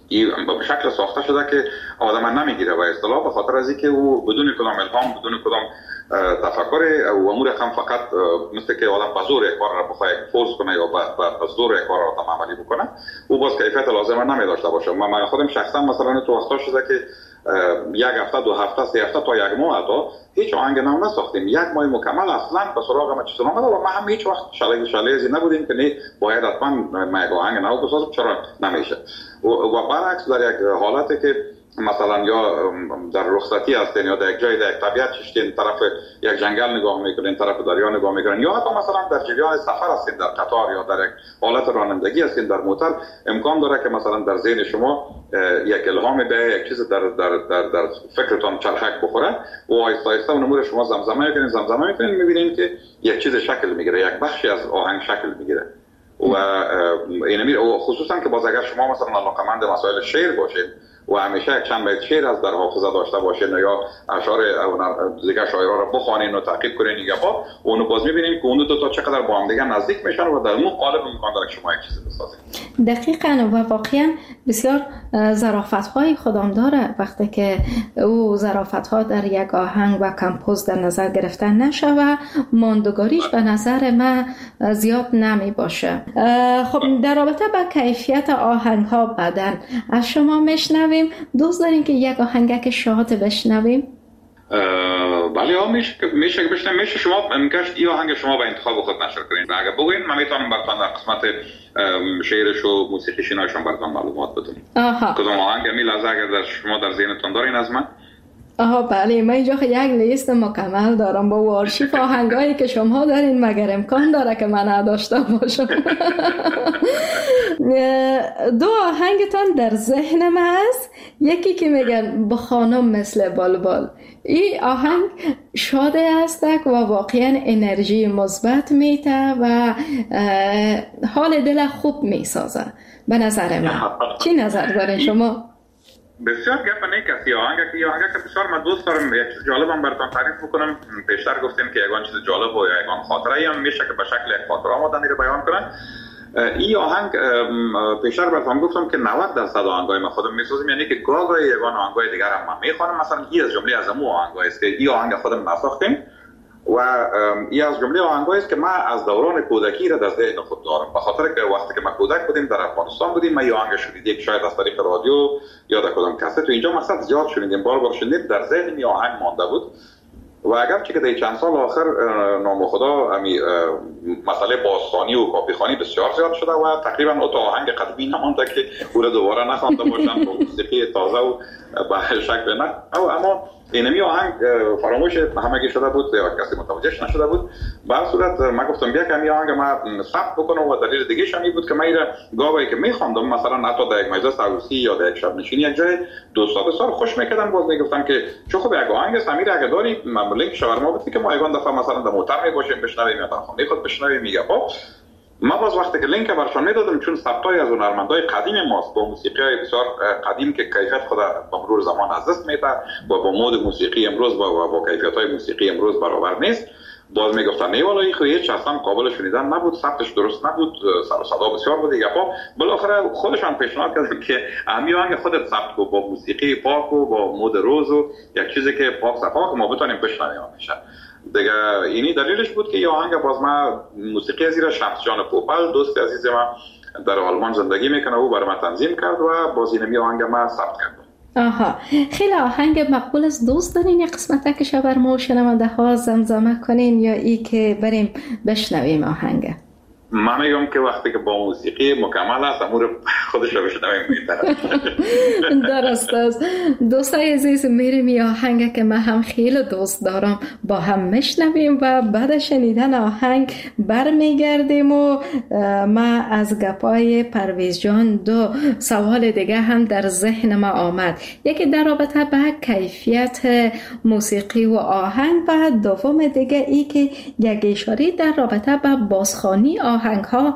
این به شکل ساخته شده که آدم نمیگیره و اصطلاح به خاطر از اینکه او بدون کدام الهام بدون کدام تفکر و امور هم فقط مثل که آدم به زور یک کار را بخواه فورس کنه یا به زور یک کار را عملی بکنه او باز کیفیت لازمه نمی داشته باشه. من خودم شخصا مثلا تو وقتا شده که یک هفته دو هفته سه هفته تا یک ماه تا هیچ آهنگ نو نساختیم، یک ماه مکمل اصلا به سراغ ما چیز نامده و ما هم هیچ وقت شاله شاله‌ای نبودیم که نه باید حتما ما یک آهنگ نو بسازیم، چرا نمیشه. و برعکس در یک حالتی که مثلا یا در رخصتی هستین یا در یک جای در یک طبیعت چشتین طرف یک جنگل نگاه میکنین طرف دریا نگاه میکنین یا حتی مثلا در جریان سفر هستین در قطار یا در یک حالت رانندگی هستین در موتور، امکان داره که مثلا در ذهن شما یک الهام به یک چیز در در در, در فکرتون چرخک بخوره و آهسته آهسته اون امور شما زمزمه میکنین زمزمه میکنین میبینین که یک چیز شکل میگیره، یک بخشی از آهنگ شکل میگیره. و اینمی خصوصا که باز اگر شما مثلا علاقه‌مند مسائل شعر باشید و همیشه یک چند بیت شعر از در حافظه داشته باشین یا اشعار دیگه شاعرها را بخوانین و تعقیب کنین یا با اونو باز میبینین که اون دو تا چقدر با هم دیگه نزدیک میشن و در اون قالب امکان داره که شما یک چیزی بسازید. دقیقاً و واقعا بسیار ظرافت‌های خودم داره وقتی که او ظرافت‌ها در یک آهنگ و کمپوز در نظر گرفته نشه و ماندگاریش به نظر من زیاد نمی باشه. خب در رابطه با کیفیت آهنگ‌ها بعداً از شما میشنویم. دوست دارین که یک آهنگک شاد بشنویم؟ بله ها میشه میشه که بشنویم. میشه شما میگشت این آهنگ شما به انتخاب خود نشر کنین. اگه بگوین من میتونم براتون در قسمت شعرش و موسیقیش ایناشون براتون معلومات بدم. کدوم آهنگ می لحظه اگر در شما در ذهنتون دارین از من؟ آها بله، من اینجا یک لیست مکمل دارم با آرشیف آهنگایی که شما دارین، مگر امکان داره که من نداشته باشم. دو آهنگتان در ذهن من است، یکی که میگن با خانم مثل بلبل. این آهنگ شاده است و واقعا انرژی مثبت میده و حال دل خوب میسازه به نظر من. چی نظر دارین شما؟ بسیار گپ نه کسی آهنگ که آهنگ که بسیار من دوست دارم. یک چیز جالبم براتون تعریف میکنم. پیشتر گفتیم که یگان چیز جالب و یگان خاطره هم میشه که به شکل یک خاطره آمدن رو بیان کنن. این آهنگ پیشتر براتون گفتم که نود درصد آهنگای ما خودم میسازم، یعنی که گاهی یگان آهنگای دیگر هم من میخوانم. مثلا این از جمله از امو آهنگایی است که این آهنگ خودم نساختیم و این از جمله آهنگایی است که ما از دوران کودکی را در ذهن خود دارم، به خاطر که وقتی که ما کودک بودیم در افغانستان بودیم ما این آهنگ شنیدیم، شاید از طریق رادیو یا در کدام کاست تو اینجا مقصد زیاد شنیدیم، بار بار شنیدیم، در ذهن این آهنگ مانده بود. و اگر چه که در چند سال آخر نام خدا امی مسئله بازخوانی و کاپیخوانی بسیار زیاد شده و تقریبا اون آهنگ قدیمی نمونده که او را دوباره نخوانده باشن با موسیقی تازه و به شکل نه. اما اینمی آهنگ فراموش همگی شده بود یا کسی متوجهش نشده بود. به هر صورت من گفتم بیا که این آهنگ ما ثبت بکنم و دلیل دیگه شمی بود که من ایره گاهی که میخواندم مثلا حتی در یک مجلس عروسی یا در یک شب نشینی یک جای دوستا بسیار خوش میکردن، باز میگفتن که چه خوب یک آهنگ سمیر اگه داری لینک شاورما بدی که ما یگان دفعه مثلا در موتور میباشیم بشنویم یا در خانه خود بشنویم. میگه خب ما باز وقتی که لینک برشان میدادم چون ثبتای از هنرمندای قدیم ماست با موسیقی بسیار قدیم که کیفیت خود با مرور زمان از دست میده و با مود موسیقی امروز با با کیفیت‌های موسیقی امروز برابر نیست، باز میگفتن نه والا این خو هیچ اصلا قابل شنیدن نبود، ثبتش درست نبود، سر و صدا بسیار بود دیگه. خب بالاخره خودشان پیشنهاد کردن که همین آهنگ خودت ثبت کو با موسیقی پاک و با مود روز و یک چیزی که پاک صفا که ما بتونیم بشنویم میشه دیگه. اینی دلیلش بود که این آهنگ باز ما موسیقی از ایران شمس جان پوپل دوست عزیز ما در آلمان زندگی میکنه او برای ما تنظیم کرد و باز اینمی آهنگ ما ثبت کرد. آها خیلی آهنگ مقبول است. دوست دارین یک قسمت که شبر ما و شنونده ها زمزمه کنین یا ای که بریم بشنویم آهنگ؟ من میگم که وقتی که با موسیقی مکمل است امور خودش رو بشنویم میتره. درست است. دوستای عزیز میریم این آهنگ که من هم خیلی دوست دارم با هم میشنویم و بعد شنیدن آهنگ برمیگردیم و ما از گپای پرویز جان دو سوال دیگه هم در ذهن ما آمد، یکی در رابطه به کیفیت موسیقی و آهنگ و دوم دیگه ای که یک اشاره در رابطه به بازخوانی آهنگ ها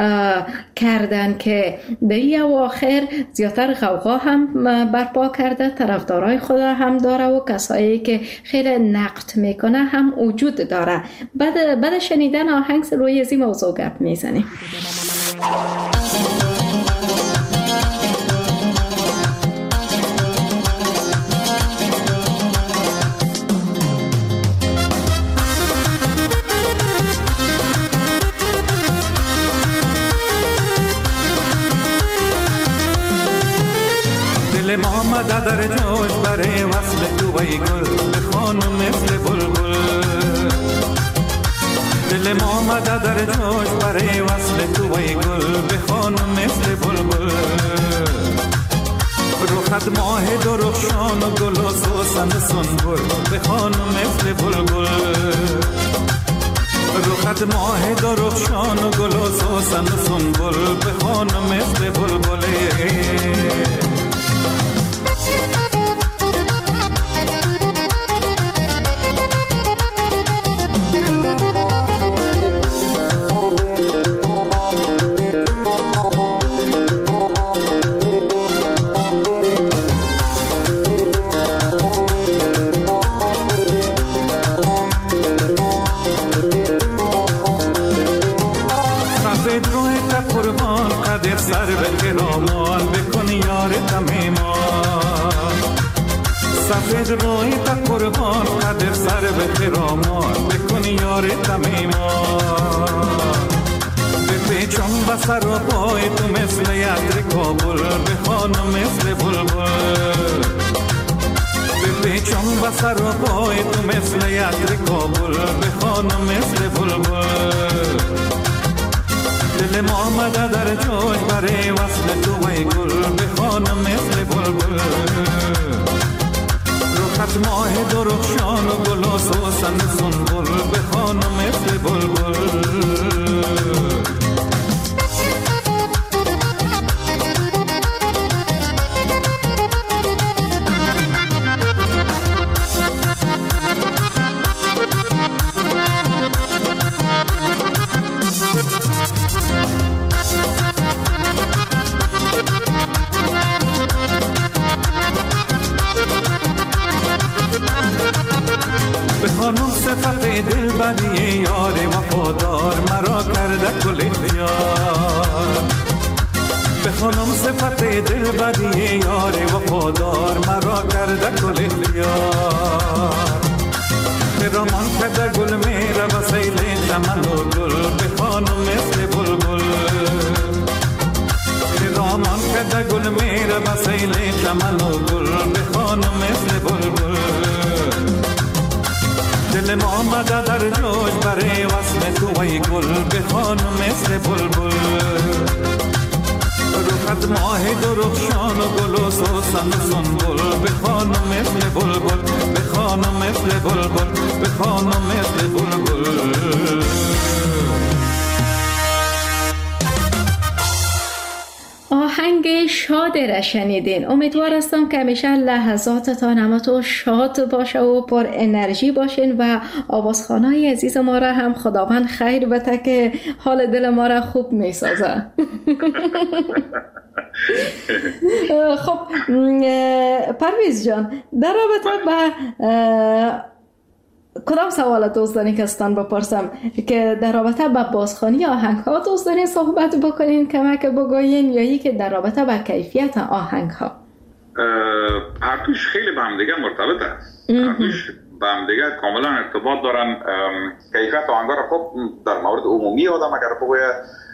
کردن که در این اواخر زیادتر غوغا هم برپا کرده، طرفدارای خود هم داره و کسایی که خیلی نقد میکنه هم وجود داره. بعد بعد شنیدن آهنگ روی این موضوع گپ میزنیم. آمده در جوش برای وصل تو ای گل بخوانم مثل بلبل. دل ما آمده در جوش برای وصل تو ای گل بخوانم مثل بلبل. رخت ماه درخشان و گل و سوسن سنبل بخوانم مثل بلبل. رخت ماه درخشان و گل و سوسن سنبل بخوانم مثل بلبله. سر به خرامان بکن یار تمیمان. سفید روی تا قربان قدر سر به خرامان بکن یار تمیمان. بپیچم بسر و پای تو مثل یدر کابل بخوانم مثل بلبل. بپیچم بسر و پای تو مثل یدر کابل بخوانم مثل بلبل. دل ما آمده در جوش برای وصل تو ای گل بخوانم مثل بلبل. رخت ماه درخشان و گل و سوسن سنبل بخوانم مثل بلبل. بخوانم صفت دل بدی یار وفادار مرا کرده کل اختیار. بخوانم صفت دل بدی یار وفادار مرا کرده کل اختیار. خرامان کرده گل میره و سیل چمن و گل بخوانم مثل بلبل. خرامان کرده گل میره و سیل چمن و گل بخوانم مثل بلبل. دل ما آمده در جوش برای وصل تو ای گل بخوانم مثل بلبل. رخت ماه درخشان و گل و سوسن سنبل بخوانم مثل بلبل. بخوانم مثل بلبل بخوانم مثل بلبل. آهنگ شاد را شنیدین. امیدوار هستم که همیشه لحظاتتان همتون شاد باشه و پر انرژی باشین و آوازخوانای عزیز ما را هم خداوند خیر بده که حال دل ما را خوب میسازه. خب پرویز جان، در رابطه با کدام سوال دوستانی که استان بپرسم که در رابطه با بازخوانی آهنگ ها دوستانی صحبت بکنین، کمک بگوین، یا ای که در رابطه با کیفیت آهنگ ها؟ هر دوش خیلی به هم دیگه مرتبط است. هر دوش به هم دیگه کاملا ارتباط دارن. کیفیت آهنگ ها را خب در مورد عمومی آدم اگر بگوید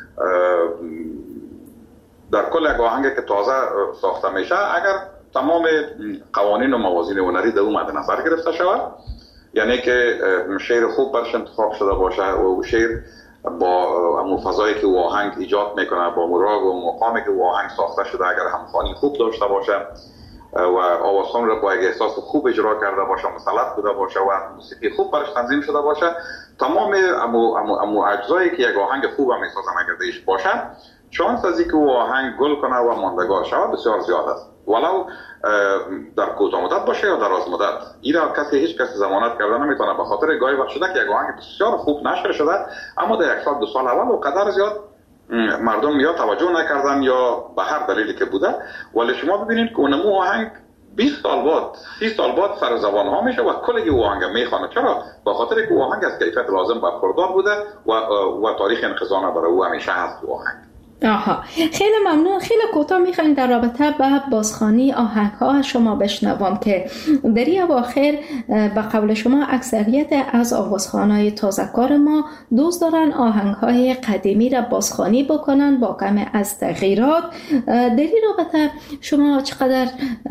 در کل یک آهنگ که تازه ساخته میشه اگر تمام قوانین و موازین هنری در اون مد نظر گرفته شود، یعنی که شعر خوب برش انتخاب شده باشه و شعر با همون فضایی که او آهنگ ایجاد میکنه، با مراغ و مقامی که او آهنگ ساخته شده، اگر همخوانی خوب داشته باشه و آوازخوان را با یک احساس خوب اجرا کرده باشه، مسلط بوده باشه و موسیقی خوب برش تنظیم شده باشه، تمام امو امو امو اجزایی که یک آهنگ خوب هم میسازن اگر دیش باشه، شانس از اینکه او آهنگ گل کنه و ماندگار شود بسیار زیاد است. ولو در کوتاه مدت باشه یا دراز مدت، این را کسی هیچ کسی ضمانت کرده نمیتونه، به خاطر گاهی وقت شده که یک آهنگ بسیار خوب نشر شده اما در یک سال دو سال اول و قدر زیاد مردم یا توجه نکردن یا به هر دلیلی که بوده، ولی شما ببینید که اونمو آهنگ بیست سال بعد سی سال بعد سر زبان ها میشه و کلی او آهنگ میخوانه. چرا؟ به خاطر که او آهنگ از کیفیت لازم برخوردار بوده و و تاریخ انقضا برای او همیشه هست او آهنگ. آها، خیلی ممنون. خیلی کوتاه میخوایم در رابطه با بازخوانی آهنگ ها شما بشنوم که در این اواخر به قول شما اکثریت از آوازخوانای تازه‌کار ما دوست دارن آهنگ های قدیمی را بازخوانی بکنن با کم از تغییرات. در این رابطه شما چقدر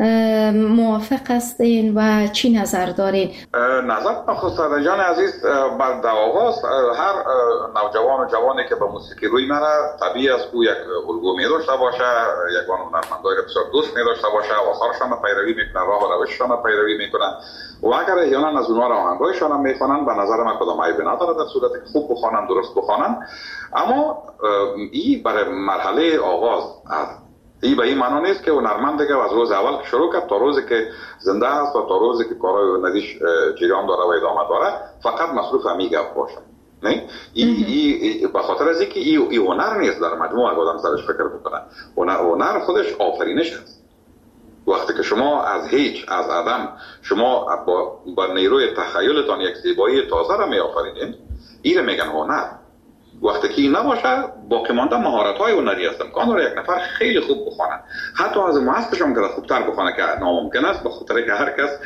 موافق هستین و چی نظر دارین؟ نظر خسرو جان عزیز، بعد آغاز هر نوجوان و جوانی که به موسیقی روی میره طبیعی است او یک الگو می داشته باشه، یک هنرمندای بسیار دوست می داشته باشه، آثارشان پیروی میکنه، راه و روششان پیروی میکنن و اگر احیانا از اونها را آهنگایشان هم میخوانن، به نظر من کدام عیبی نداره در صورتی که خوب بخوانن، درست بخوانن. اما این برای مرحله آغاز است. این به این معنی نیست که هنرمند دیگه از روز اول که شروع کرد تا روزی که زنده است و تا روزی که کارهای هنریش جریان داره و ادامه داره فقط مصروف همین گپ باشه. نه، ای ای به خاطر از اینکه این ای هنر نیست در مجموع اگه آدم سرش فکر بکنه. هنر هنر خودش آفرینش است. وقتی که شما از هیچ، از عدم، شما با, با نیروی تخیلتان یک زیبایی تازه را می آفرینید، این را میگن هنر. وقتی که این نباشه باقی مانده مهارت‌های هنری است. امکان داره یک نفر خیلی خوب بخونه، حتی از مؤسسش هم که خوبتر بخونه که ناممکن است، به خاطر که هر کس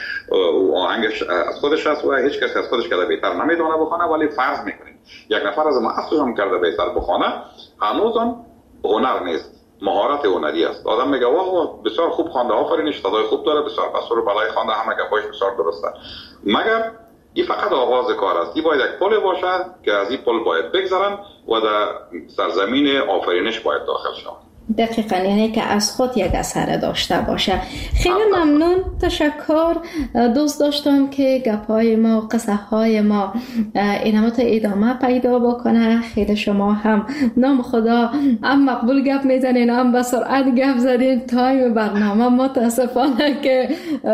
آهنگش از خودش است و هیچ کس از خودش که بهتر نمیدونه بخونه، ولی فرض میکنیم یک نفر از مؤسسش هم کرده بهتر بخونه، هنوزم هنر نیست، مهارت هنری است. آدم میگه واه بسیار خوب خوانده، آفرینش، صدای خوب داره، بسیار بسور بالای خوانده، همه گپاش بسیار درسته. مگر این فقط آغاز کار است. این باید یک پل باشه که از این پل باید بگذرن و در سرزمین آفرینش باید داخل شوند. دقیقاً، یعنی که از خود یک اثر داشته باشه. خیلی ممنون، تشکر. دوست داشتم که گپ‌های ما، قصه‌های ما اینمات ادامه پیدا بکنه. خیلی شما هم نام خدا هم مقبول گپ میزنین، هم به سرعت گپ زدین. تایم برنامه متاسفانه که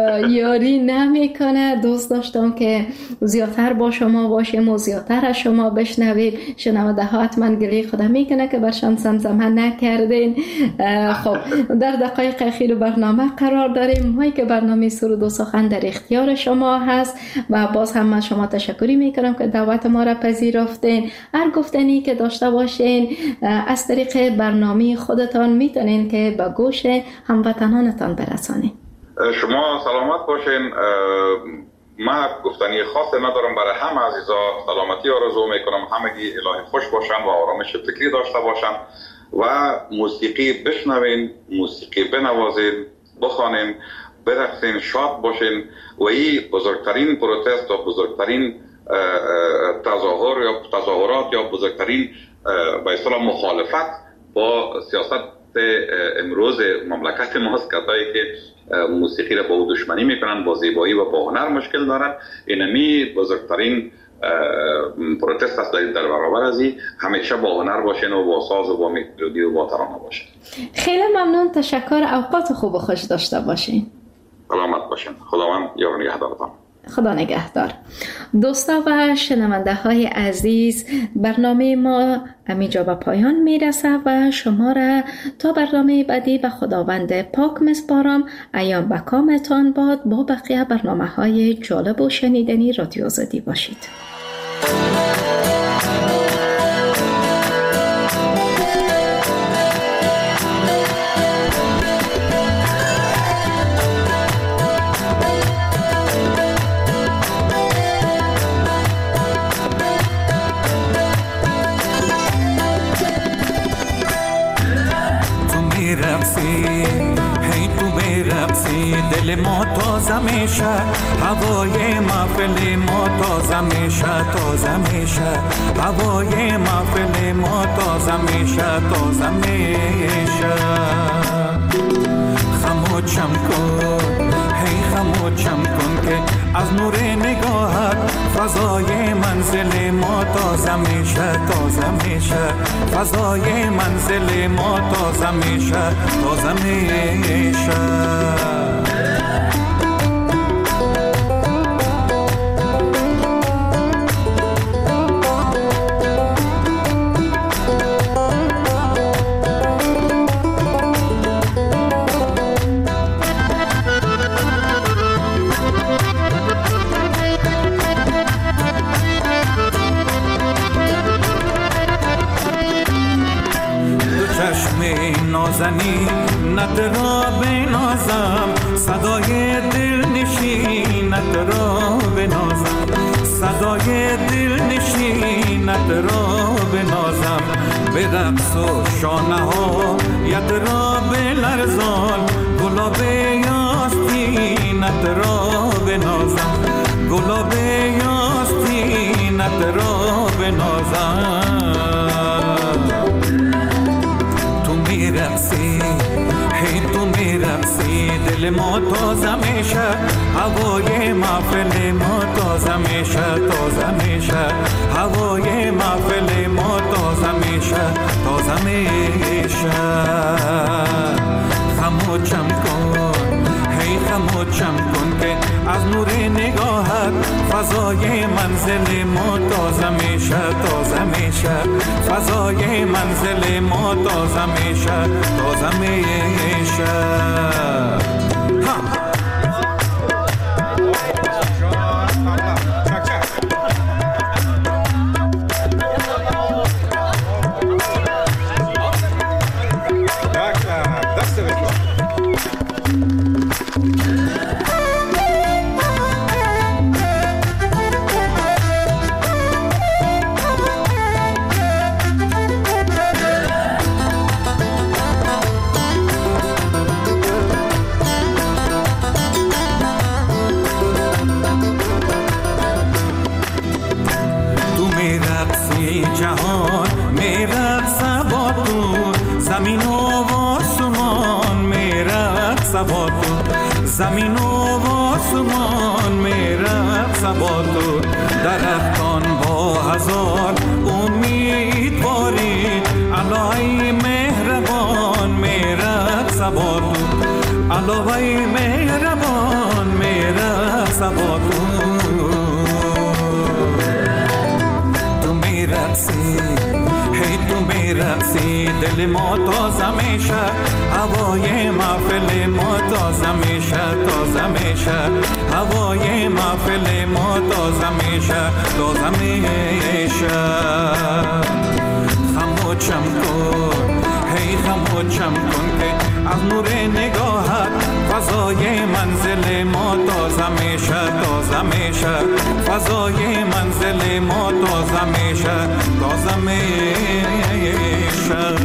یاری نمیکنه. دوست داشتم که زیادتر با شما باشیم و زیادتر از شما بشنویم. شنونده ها حتما گلی خدا میکنه که برشان زمزمه نکردین. خب در دقایق اخیر برنامه قرار داریم. ما که برنامه سرود و سخن در اختیار شما هست و باز هم من شما تشکری میکنم که دعوت ما را پذیرفتین. هر گفتنی که داشته باشین از طریق برنامه خودتان میتونین که به گوش هموطنانتان برسانین. شما سلامت باشین. من گفتنی خاصی ندارم، برای همه عزیزا سلامتی آرزو میکنم، همگی الهی خوش باشن و آرامش فکری داشته باشن و موسیقی بشنوین، موسیقی بنوازین، بخوانین، برقصین، شاد باشین و این بزرگترین پروتست و بزرگترین تظاهر یا تظاهرات یا بزرگترین به اصطلاح مخالفت با سیاست امروز مملکت ماست، کسایی که موسیقی را با او دشمنی میکنن، با زیبایی و با هنر مشکل دارن. اینمی بزرگترین پروتست است در برابر از این. همیشه با هنر باشین و با ساز و با ملودی و با ترانه باشین. خیلی ممنون، تشکر. اوقات خوب و خوش داشته باشین. سلامت باشین. خداوند یار نگهدارتان. خدا نگهدار. دوستا و شنونده های عزیز، برنامه ما همینجا به پایان میرسه و شما را تا برنامه بعدی به خداوند پاک میسپارم. ایام به کامتان باد. با بقیه برنامه های جالب و شنیدنی رادیو آزادی باشید. دل ما تازه میشه، هوای محفل ما تازه میشه، تازه میشه، هوای محفل ما تازه میشه، تازه میشه. خموشم کن، هی خموشم کن که از نور نگاهت فضای منزل ما تازه میشه، تازه میشه، فضای منزل ما تازه میشه، تازه میشه. چشم نازنینت را بنازم، صدای دل نشینت را بنازم، صدای دل نشینت را بنازم، به رقص و شانه ها ید را بلرزان، گلاب یاستینت را بنازم، گلاب یاستینت را بنازم. تو میرقصی، هی تو میرقصی، دل ما تازه میشه، هوای محفل ما تازه میشه، تازه میشه، هوای محفل ما تازه میشه، تازه میشه. خموشم کن، هی خموشم کن که از نور نگاهت فضای منزل ما تازه میشه، تازه میشه، فضای منزل ما تازه میشه، تازه میشه. ها جهان میرقصه با تو، زمین و آسمان میرقصه با تو، زمین و آسمان میرقصه با تو. درختان با هزار امید بارید، الهی مهربان میرقصه با تو، الهی مهربان میرقصه با تو. هی تو میرقصی، دل ما تازه میشه، هوای محفل ما تازه میشه، تازه میشه، هوای محفل ما تازه میشه، تازه میشه. خموشم کن، هی خموشم کن که از نور نگاهت فضای منزل ما تازه میشه، تازه میشه، فضای منزل ما تازه میشه، تازه میشه.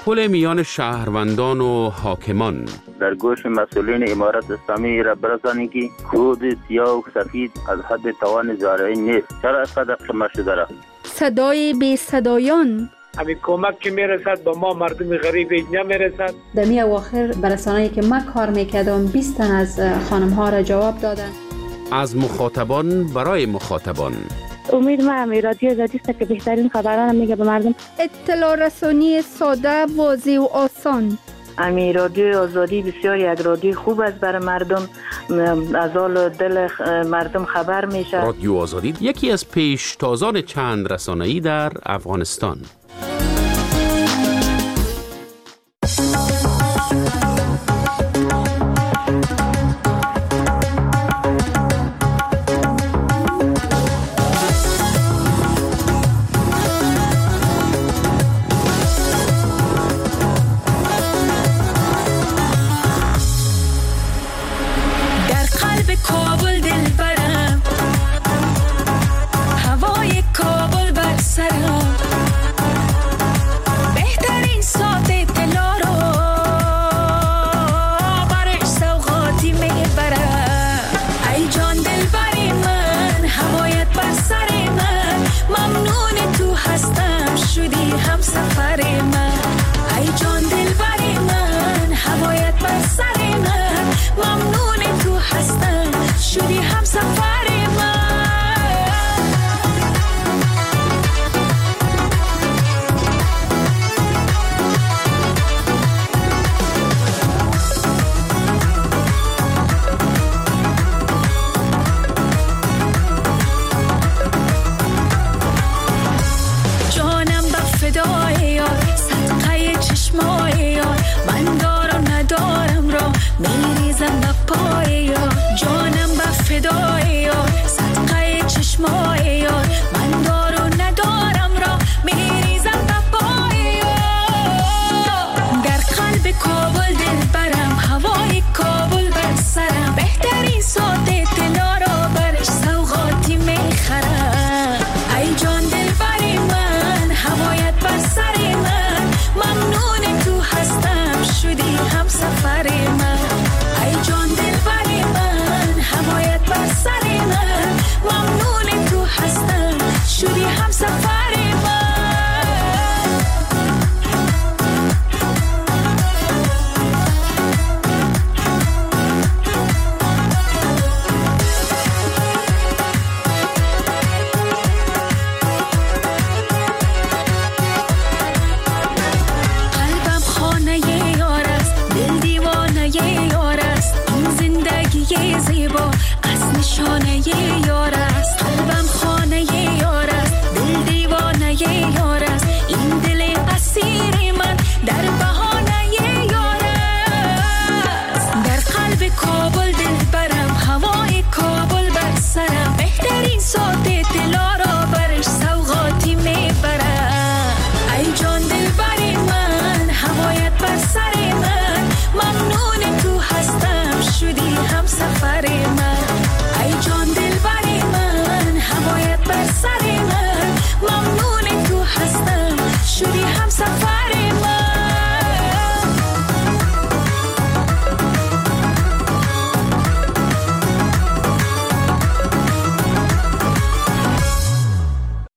پل میان شهروندان و حاکمان. در گوش مسئولین امارت اسلامی را برسانید که کود سیاه و سفید از حد توان زارعی نیست. چرا اینقدر قمه شده را؟ صدای بی صدایان. همین کمک که میرسد با ما مردم غریب نمیرسد. در می اواخر برسانه‌ای که من کار میکردم بیست تن از خانم ها را جواب دادن. از مخاطبان برای مخاطبان. امید ما همی رادیو آزادی است که بهترین خبران میگه به مردم. اطلاع رسانی ساده، واضح و آسان. امی رادیو آزادی بسیار یک رادیو خوب است برای مردم، از حال دل مردم خبر میشه. رادیو آزادی یکی از پیشتازان چند رسانه‌ای در افغانستان.